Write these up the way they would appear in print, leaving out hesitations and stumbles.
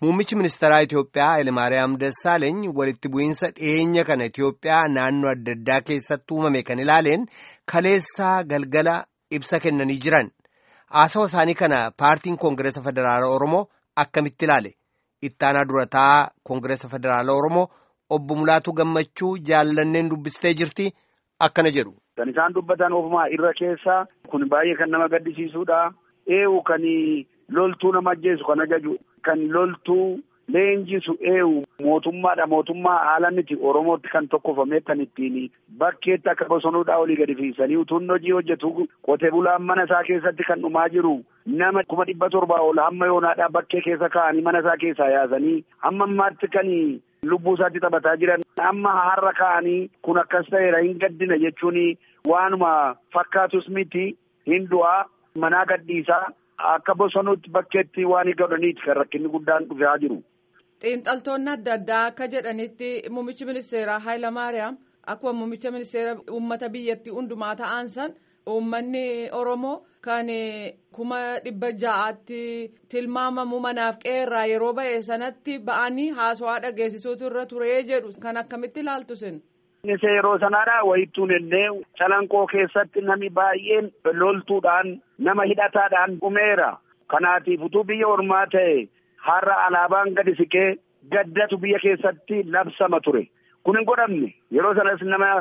Muummichi ministeeraa Itoophiyaa Hayilemaariyaam Dassaaleeny walitti bu'iinsa dhiyeenya kana Itoophiyaa naannoo adda addaa keessatti uumame kan ilaaleen kaleessaa galgala ibsa kennanii jiran. Haasawa isaanii kana paartiin Koongireesa Federaalaa Oromoo akkamitti ilaale? Ittaanaa durataa Koongireesa Federaalaa Oromoo obbo Mulaatu Gammachuu jaallanneen dubbistee jirti akkana jedhu. Kan isaan dubbatan ofumaa irra keessaa kun baay'ee kan nama gaddisiisuudha. Eewu kan loltuu nama ajjeesu kan ajaju kan loltuu leenjisu eewu mootummaadha. Mootummaa haala miti Oromootti kan tokkofame kan ittiin bakkeetti akka bosonuudhaa olii gadi fiisanii utuun hojii hojjetu qotee bulaan mana isaa keessatti kan dhumaa jiru nama 700 ol hamma yoonaadhaa bakkee keessa kaa'anii mana isaa keessaa yaasanii hamma ammaatti kan lubbuu isaatti taphataa jiran amma har'a kaa'anii kun akkas ta'eera hin gaddina jechuun waanuma fakkaatus miti hin du'aa manaa gadhiisaa akka bosonuutti bakkeetti waan godhaniiti kan rakkinni guddaan dhufaa jiru. Xiinxaltoonni adda addaa akka jedhanitti muummichi ministeeraa Hayilamaariyaam akkuma muummicha ministeera uummata biyyattii hundumaa ta'an san uummanni Oromoo kan 600,000tti tilmaamamu manaaf qeerraa yeroo ba'e sanatti ba'anii haasawaa dhageessisuutu irra turee jedhu kan akkamitti ilaaltu sin? Yeroo sanaadhaa wayittuun illee calanqoo keessatti namni baay'een loltuudhaan nama hidhataadhaan dhumeera. Kanaatiif utuu biyya ormaa ta'e har'a alaabaan gadi siqee gaddatu biyya keessatti labsama ture. Kun hin godhamne yeroo sanas nama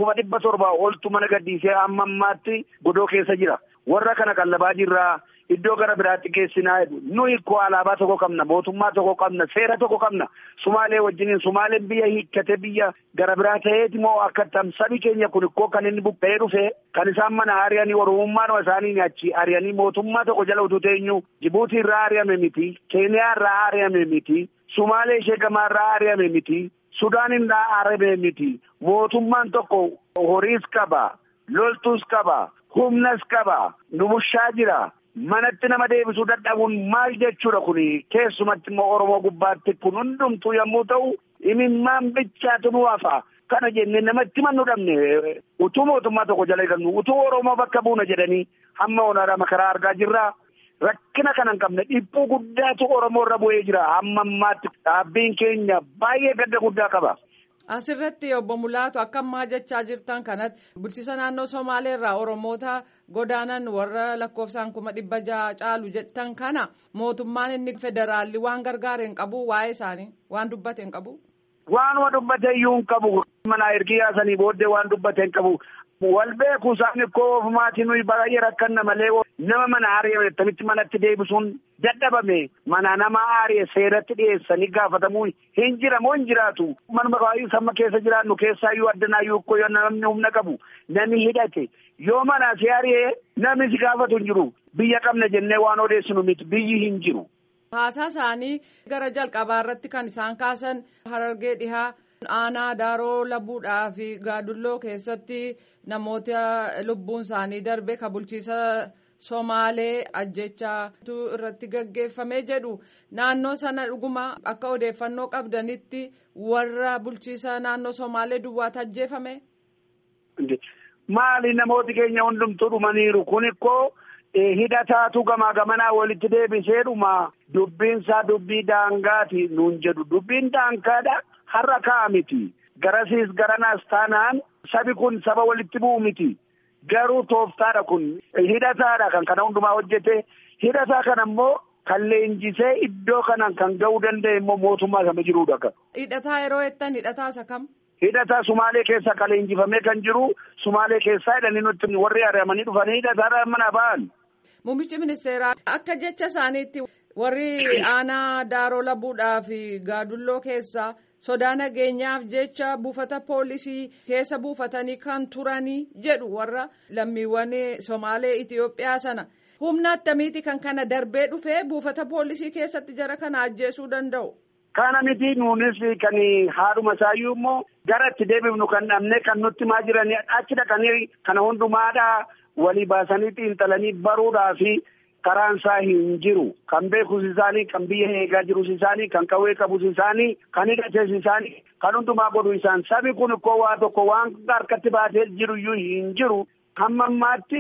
700 oltu mana gadhiisee amma ammaatti godoo keessa jira. Warra kana qallabaa jirraa iddoo gara biraatti geessinaa jedhu nuyi koo alaabaa tokko qabna mootummaa tokko qabna seera tokko qabna Sumaalee wajjiniin Sumaaleen biyya hiikkate biyya gara biraa ta'eeti moo akka sabi keenya kun ikkoo kan inni buqqee dhufe kan isaan mana ari'anii oromummaan isaanii achi ari'anii mootummaa tokko jala utuu teenyu Jibuutii irraa ari'ame miti Keeniyaa irraa ari'ame miti Sumaalee ishee gamaa irraa ari'ame miti Sudaan irraa ari'ame miti mootummaan tokko horiis qaba loltuus qaba humnas qaba nu bushaa jira. Manatti nama deebisuu dadhabuun maal jechuudha kuni keessumatti immoo Oromoo gubbaatti kun hundumtuu yommuu ta'u imimmaan bichaatu nu hafa kana jennee namatti mannu dhabne utuu mootummaa tokko jala eegannu utuu Oromoo bakka buuna jedhanii hamma onaadhaa makaraa argaa jirra rakkina kana hin qabne dhiphuu guddaatu Oromoo irra bu'ee jira hamma ammaatti dhaabbiin keenya baay'ee gadda guddaa qaba. Asirratti obbo Mulaatu akka ammaa jechaa jirtan kanatti bulchiisa naannoo Somaalee irraa Oromoota godaanan warra lakkoofsaan 600 caalu jettan kana mootummaan inni federaalli waan gargaare hin qabu waa'ee isaanii waan dubbate hin qabu. Waanuma dubbate iyyuu hin qabu mana ergi yaasanii booddee waan dubbate hin qabu. Wal beeku isaanii koo ofumaatiin nuyi baay'ee rakkanna malee nama mana ari'ame akkamitti manatti deebisuun dadhabame mana nama ari'e seeratti dhiyeessanii gaafatamuu hin jiramoo hin jiraatu manuma baay'ee samma keessa jiraannu keessaayyuu addanaayyuu koo yoo namni humna qabu namni hidhate yoo mana si ari'e namni si gaafatu hin jiru biyya qabna jennee waan odeessinu miti biyyi hin jiru. Haasaa isaanii gara jalqabaa irratti kan isaan kaasan Harargee dhihaa. Aanaa Daaroo Labuudhaa fi Gaadulloo keessatti namoota lubbuun isaanii darbe kan bulchiisa Somaalee ajjechaatu irratti gaggeeffamee jedhu naannoo sana dhuguma akka odeeffannoo qabdanitti warra bulchiisa naannoo Somaalee duwwaatu ajjeefame. Maali namooti keenya hundumtuu dhumaniiru kun ikkoo hidhataatu gamaa gamanaa walitti deebisee dhuma dubbiinsaa dubbii daangaati nuun jedhu dubbiin daangaadha. Har'a ka'a miti garasiis garanaas taanaan sabi kun saba walitti bu'u miti garuu tooftaadha kun hidhataadha kan kana hundumaa hojjete hidhataa kana immoo kan leenjisee iddoo kanan kan ga'uu danda'e immoo mootummaa sama jiruudha. Hidhataa yeroo jettan hidhataa isa kam? Hidhataa Sumaalee keessa kan leenjifamee kan jiru Sumaalee keessaa jedhanii nutti warri ari'amanii dhufanii hidhataadhaan mana ba'an. Muummichi ministeeraa akka jecha isaaniitti warri aanaa Daaroo Labuudhaa fi Gaadulloo keessaa sodaa nageenyaaf jecha buufata poolisii keessa buufatanii kan turanii jedhu warra lammiiwwan Somaalee Itiyoophiyaa sana humna attamiiti kan kana darbee dhufee buufata poolisii keessatti jara kana ajjeesuu danda'u. Kana miti nuunis kan haadhuma isaayyuu immoo gara itti deebifnu kan dhabne kan nutti maa jiranii achi dhaqanii kana hundumaadhaa walii baasanii xiinxalanii baruudhaa fi karaan isaa hin jiru kan beekus isaanii kan biyya eegaa jirus isaanii kan qawwee qabus isaanii kan hidhates isaanii kan hundumaa godhu isaan sabi kun ikkoo waa tokko waan harkatti baatee jiruyyuu hin jiru hamma ammaatti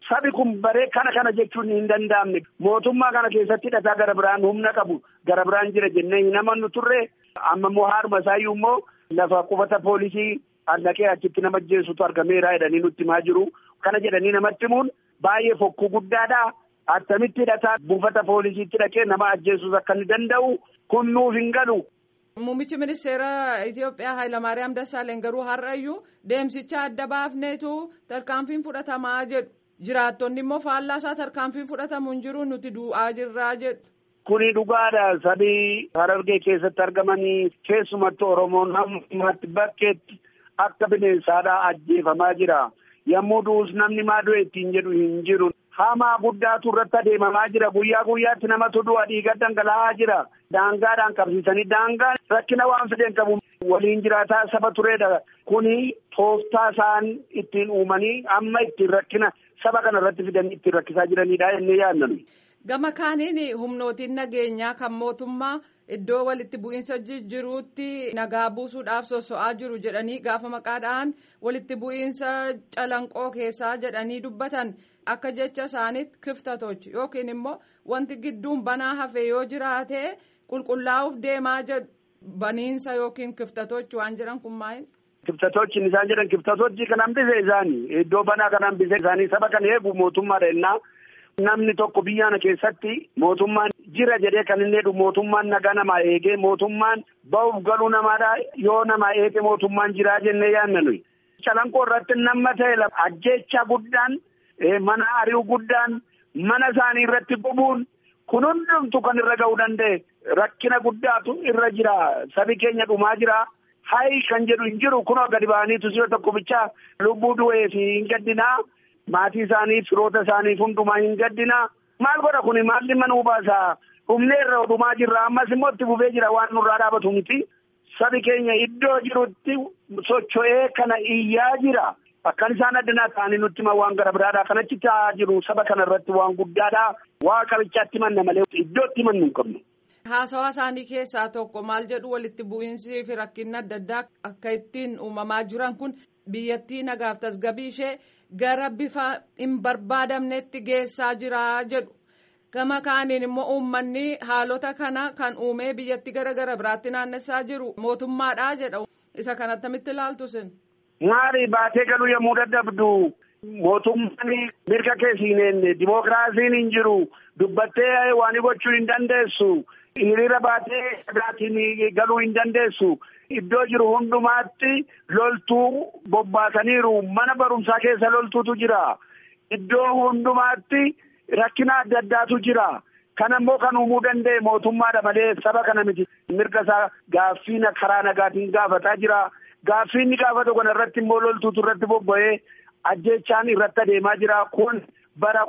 Sabi kun baree kana jechuun hin danda'amne. Mootummaa kana keessatti hidhataa gara biraan humna qabu gara biraan jira jennee hin amannu turre. Amma immoo haaruma isaayyuu immoo lafa qubata poolisii dhaqee achitti nama ajjeesutu argameera jedhanii nutti himaa jiru. Kana jedhanii namatti himuun baay'ee fokkuu guddaadha. Attamitti hidhataa buufata poolisiitti dhaqee nama ajjeesuus akka inni danda'u kun nuuf hin galu. Muummichi ministeera Itoophiyaa Hayilamaariyaam Dassaaleny garuu har'ayyuu deemsicha adda baafneetu tarkaanfiin fudhatamaa jedhu. Jiraattonni immoo faallaa isaa tarkaanfiin fudhatamu hin jiru nuti du'aa jirraa jedhu. Kuni dhugaadha. Sabii Harargee keessatti argamanii keessumattuu Oromoon hammatti bakkeetti akka bineensaadhaa ajjeefamaa jira. Yommuu du'us namni maa du'e ittiin jedhu hin jiru. Hamaa guddaatu irratti adeemamaa jira. Guyyaa guyyaatti namatu du'a dhiiga dhangala'aa jira. Daangaadhaan qabsiisanii daangaan rakkina waan fideen qabu waliin jiraataa saba tureedha. Kuni tooftaa isaan ittiin uumanii amma ittiin rakkina saba kana irratti fidanii ittiin rakkisaa jiranidha jennee yaadna. Gama kaaniin humnootiin nageenyaa kan mootummaa iddoo walitti bu'iinsa jiruutti nagaa buusuudhaaf sosso'aa jiru jedhanii gaafa maqaadhaan walitti bu'iinsa calanqoo keessaa jedhanii dubbatan akka jecha isaaniitti kiftatochi yookiin immoo wanti gidduun banaa hafe yoo jiraate qulqullaa'uuf deemaa jedhu baniinsa yookiin kiftatochi waan jedhan kun maali? Kiftatochi isaan jedhan kiftatochi kan hambise isaanii iddoo banaa kan hambise isaanii saba kan eegu mootummaadha jennaa. Namni tokko biyya kana keessatti mootummaan jira jedhee kan inni jedhu mootummaan nagaa namaa eegee mootummaan ba'uuf galuu namaadha yoo namaa eege mootummaan jiraa jennee yaadna nuyi. Calanqoo irratti nama ta'e ajjeechaa guddaan mana ari'uu guddaan mana isaanii irratti gubuun kun hundumtu kan irra ga'uu danda'e rakkina guddaatu irra jira sabi keenya dhumaa jira. Hayi kan jedhu hin jiru kunoo gadi ba'aniitu si'a tokko bichaa lubbuu du'ee fi hin gaddinaa. Maatii isaaniif firoota isaaniif hundumaa hin gaddinaa. Maal godha kuni maalli mana hubaasaa dhumnee irra dhumaa jirra ammas immoo itti fufee jira waan nurraa dhaabatu miti. Sabi keenya iddoo jirutti socho'ee kana iyyaa jira. Akkan isaan addunyaa ta'anii nutti hima waan gara biraadhaa kanatti ta'aa jiru saba kana irratti waan guddaadhaa waa qabichaatti manna malee iddootti mannu hin qabnu. Haasawaa isaanii keessaa tokko maal jedhu walitti bu'iinsii fi rakkinni adda addaa akka ittiin uumamaa jiran kun biyyattii nagaaf tasgabbii ishee gara bifa hin barbaadamnetti geessaa jira jedhu. Gama kaaniin immoo uummanni haalota kana kan uumee biyyatti gara biraatti naannessaa jiru mootummaadhaa jedha. Isa kan attamitti ilaaltu sin? Maali baatee galuu yommuu dadhabdu mootummaan mirga keessiineen dimookiraasiin hin jiru dubbattee waan gochuu hin dandeessu. Hiriira baatee dhagaatiin galuu hin dandeessu. Iddoo jiru hundumaatti loltuu bobbaasaniiru. Mana barumsaa keessa loltuutu jira. Iddoo hundumaatti rakkina adda addaatu jira. Kana immoo kan uumuu danda'e mootummaadha malee saba kana miti. Mirga isaa gaaffii karaa nagaatiin gaafataa jira. Gaaffii inni gaafatu kana irratti immoo loltuutu irratti bobba'ee ajjeechaan irratti adeemaa jira. Kun bara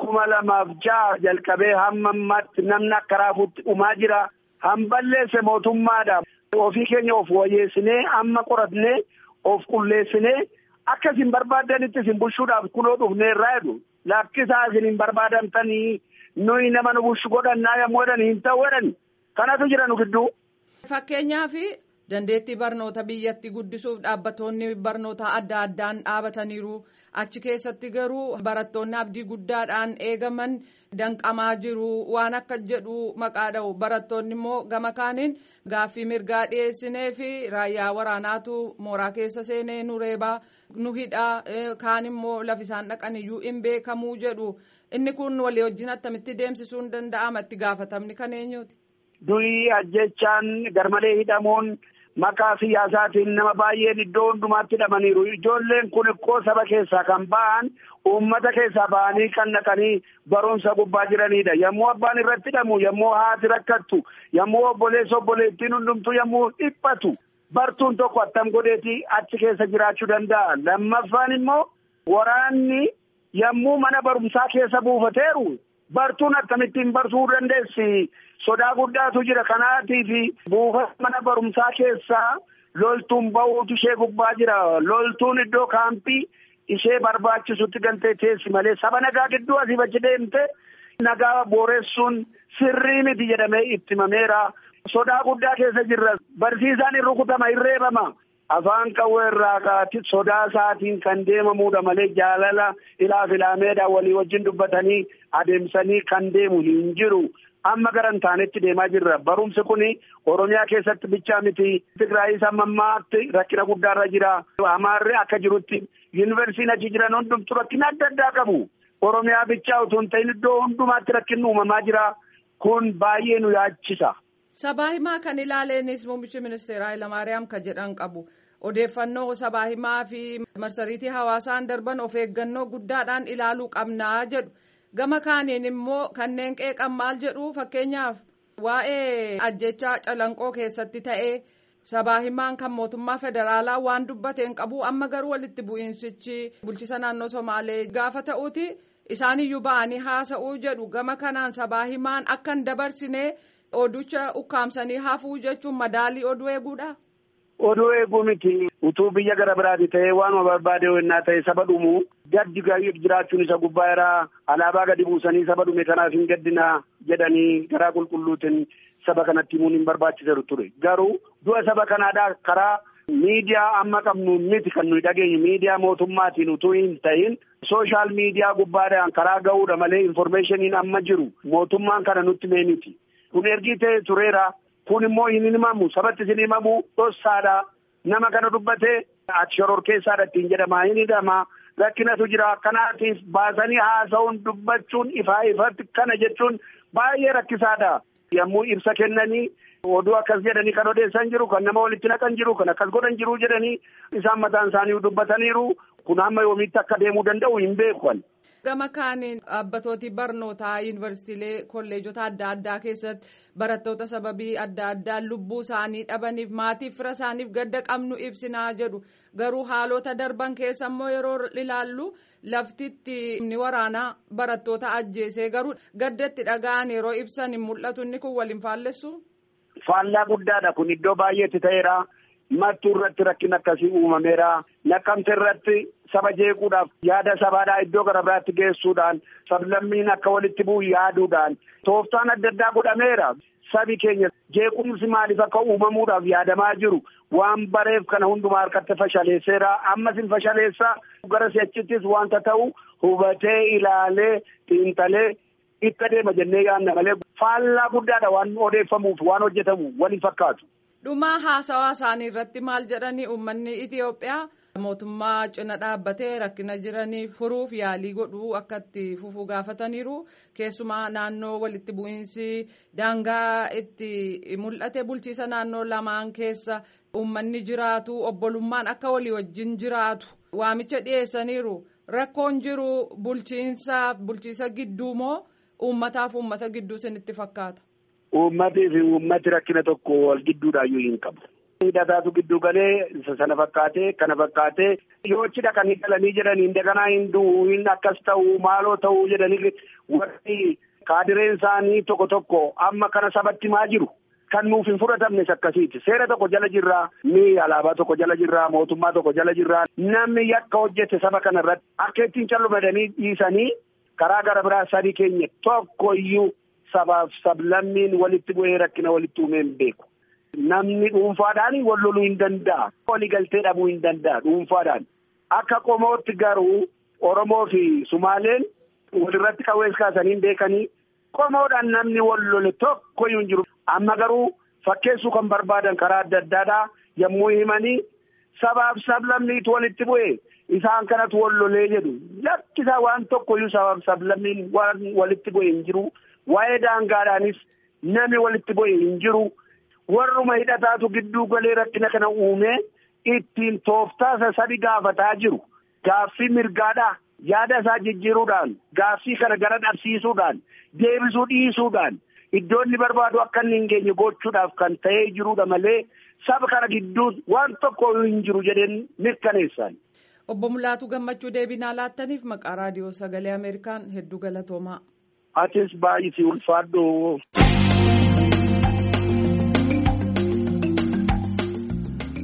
2006 jalqabee hamma ammaatti namni akka raafuutti dhumaa jira. Hamballeesse mootummaadha. Ofii keenya of wayyeessinee amma qoratnee of qulleessinee akka isin barbaadanitti isin bulchuudhaaf kunoo dhufnee irraa jedhu. Lakkisaa isin hin barbaadamtanii nuyi nama nu bulchu godhannaa yommuu jedhan hin ta'u jedhan. Kanatu jira nu gidduu. Fakkeenyaaf dandeettii barnoota biyyatti guddisuuf dhaabbattoonni barnoota adda addaan dhaabataniiru. Achi keessatti garuu barattoonni abdii guddaadhaan eegaman danqamaa jiru waan akka jedhu maqaa dha'u. Barattoonni immoo gama kaaniin gaaffii mirgaa dhiyeessinee fi raayyaa waraanaatu mooraa keessa seenee nu reebaa nu hidhaa kaan immoo lafisaan dhaqan iyyuu hin beekamuu jedhu. Inni kun walii wajjin attamitti deemsisuu hin danda'ama itti gaafatamni kan eenyuuti? Du'i ajjechaan garmalee hidhamuun maqaa siyaasaatiin nama baay'een iddoo hundumaatti hidhamaniiru. Ijoolleen kun ikkoo saba keessaa kan ba'an uummata keessaa ba'anii kan dhaqanii barumsa gubbaa jiranidha. Yommuu abbaan irratti hidhamu, yommuu haati rakkattu, yommuu obboleettiin hundumtuu yommuu dhiphatu bartuun tokko attam godheeti achi keessa jiraachuu danda'a. Lammaffaan immoo waraanni yommuu mana barumsaa keessa buufateeru bartuun akkamittiin bartuu dandeessi? Sodaa guddaatu jira. Kanaatiif buufata mana barumsaa keessaa loltuun ba'uutu ishee gubbaa jira. Loltuun iddoo kaampii ishee barbaachisutti galtee teessi malee saba nagaa gidduu asii achi deemte nagaa booressuun sirrii miti jedhamee itti himameera. Sodaa guddaa keessa jirra. Barsiisaan hin rukutama, hin reebama. afaan qawwee irraa kaati sodaa isaatiin kan deemamuudha malee jaalala ilaameedhaan walii wajjin dubbatanii adeemsanii kan deemu hin jiru. Amma garan taanetti deemaa jirra. Barumsi kuni Oromiyaa keessatti bichaa miti. Tigraayis ammaatti rakkina guddaarra jira. Amaarri akka jirutti yuunivarsiitiin achi jiran hundumtu rakkina adda addaa qabu. Oromiyaa bichaa utuu hin ta'in iddoo hundumaatti rakkinni uumamaa jira. Kun baay'ee nu yaachisa. Sabaa himaa kan ilaaleenis muummichi ministeeraa Hayilamaariyaam kan jedhan qabu. Odeeffannoo sabaa himaa fi marsariitii hawaasaan darban of eeggannoo guddaadhaan ilaaluu qabnaa jedhu. Gama kaaniin immoo kanneen qeeqan maal jedhu fakkeenyaaf waa'ee ajjechaa Calanqoo keessatti ta'ee sabaa himaan kan mootummaa federaalaa waan dubbateen qabu amma garuu walitti bu'iinsichi bulchiisa naannoo Somaalee gaafa ta'uuti isaaniyyuu ba'anii haasa'uu jedhu. Gama kanaan sabaa himaan akka hin dabarsine oducha ukkaamsanii hafuu jechuun madaalii oduu eeguudha. Oduu eeguu miti utuu biyya gara biraati ta'ee waanuma barbaade wannaa ta'e saba dhumu gaddi jiraachuun isa gubbaa irraa alaabaa gadi buusanii saba dhume kanaaf hin gaddinaa jedhanii garaa qulqulluutiin saba kanatti himuun hin barbaachiseeru ture. Garuu du'a saba kanaadhaa karaa miidiyaa amma qabnu miti kan nuyi dhageenyu miidiyaa mootummaatiin utuu hin ta'in sooshaal miidiyaa gubbaadhaan karaa ga'uudha malee infoormeeshiniin amma jiru mootummaan kana nutti mee miti. Kun ergi ta'e tureera. Kun immoo hin himamu sabatti hin himamu dhossaadha. Nama kana dubbatee ati shororkeessaadha ittiin jedhama hin hidhama rakkinatu jira. Kanaatiif baasanii haasa'uun dubbachuun ifatti kana jechuun baay'ee rakkisaadha. Yommuu ibsa kennanii oduu akkas jedhanii kan odeessan jiru kan nama walitti naqan jiru kan akkas godhan jiru jedhanii isaan mataan isaanii dubbataniiru. Kun hamma yoomiitti akka deemuu danda'u hin beekan. Gama kaaniin dhaabbatootii barnootaa yuunivarsiitiilee kolleejota adda addaa keessatti barattoota sababii adda addaa lubbuu isaanii dhabaniif maatiif fira isaaniif gadda qabnu ibsinaa jedhu. Garuu haalota darban keessa immoo yeroo ilaallu laftitti inni waraanaa barattoota ajjeesee garuu gaddatti dhaga'an yeroo ibsan hin mul'atu. Inni kun waliin faallessu? Faallaa guddaadha kun iddoo baay'eetti ta'eera. Mattuu irratti rakkina akkasii uumameera. Naqqamte irratti saba jeequudhaaf yaada sabaadhaa iddoo gara biraatti geessuudhaan sablammiin akka walitti bu'u yaaduudhaan tooftaan adda addaa godhameera. Sabi keenya jeequmsi maaliif akka uumamuudhaaf yaadamaa jiru waan bareef kana hundumaa harkatti fashaleesseera. Ammas hin fashaleessaa gara si'achittis wanta ta'u hubatee ilaalee xiinxalee itti adeema jennee yaadna malee faallaa guddaadha waan odeeffamuuf waan hojjetamu waliin fakkaatu. Dhumaa haasawaa isaanii irratti maal jedhanii uummanni Itiyoophiyaa mootummaa cina dhaabbatee rakkina jiranii furuuf yaalii godhuu akka itti fufuu gaafataniiru. Keessumaa naannoo walitti bu'iinsi daangaa itti mul'ate bulchiisa naannoo lamaan keessa uummanni jiraatu obbolummaan akka walii wajjin jiraatu waamicha dhiyeessaniiru. Rakkoon jiru bulchiisa gidduu moo uummataaf uummata gidduu isinitti fakkaata? Uummatii fi uummati rakkina tokko wal gidduudhaayyuu hin qabu. Hidhataatu gidduu galee sana fakkaatee kana fakkaatee yoo cidha kan hidhalanii jedhanii daganaa hin du'u hin akkas ta'u maaloo ta'u jedhanii warri kaadireen isaanii tokko amma kana sabatti maa jiru. Kan nuuf hin fudhatamnes akkasiiti. Seera tokko jala jirraa, alaabaa tokko jala jirraa, mootummaa tokko jala jirraa. Namni yakka hojjete saba kana irratti akka ittiin callumadanii dhiisanii karaa gara biraa sadii keenya tokkoyyuu sabaaf sablammiin walitti bu'ee rakkina walitti uumee hin beeku. Namni dhuunfaadhaan wal loluu hin danda'a. Walii galtee dhabuu hin danda'a dhuunfaadhaan. Akka qomootti garuu Oromoo fi Sumaaleen walirratti qawwees kaasanii beekanii qomoodhaan namni wal lole tokkoyyuu hin jiru. Amma garuu fakkeessuu kan barbaadan karaa adda addaadhaa yommuu himanii sabaaf sablammiitu walitti bu'ee isaan kanatu wal lolee jedhu. Lakkisaa waan tokkoyyuu sabaaf sablammiin waan walitti bu'ee hin jiru. Waa'ee daangaadhaanis namni walitti bu'ee hin jiru. Warruma hidhataatu gidduu galee rakkina kana uumee ittiin tooftaa sadi gaafataa jiru. Gaaffii mirgaadhaa yaada isaa jijjiiruudhaan gaaffii kana gara dhabsiisuudhaan deebisuu dhiisuudhaan iddoo inni barbaadu akka inni hin geenye gochuudhaaf kan ta'ee jiruudha malee saba kana gidduu waan tokko hin jiru jedheen mirkaneessan. Obbo Mulaatuu Gammachuu deebii nuuf laattaniif maqaa raadiyoo sagalee Ameerikaan hedduu galatoomaa. Atis baay'isii ulfaadhu.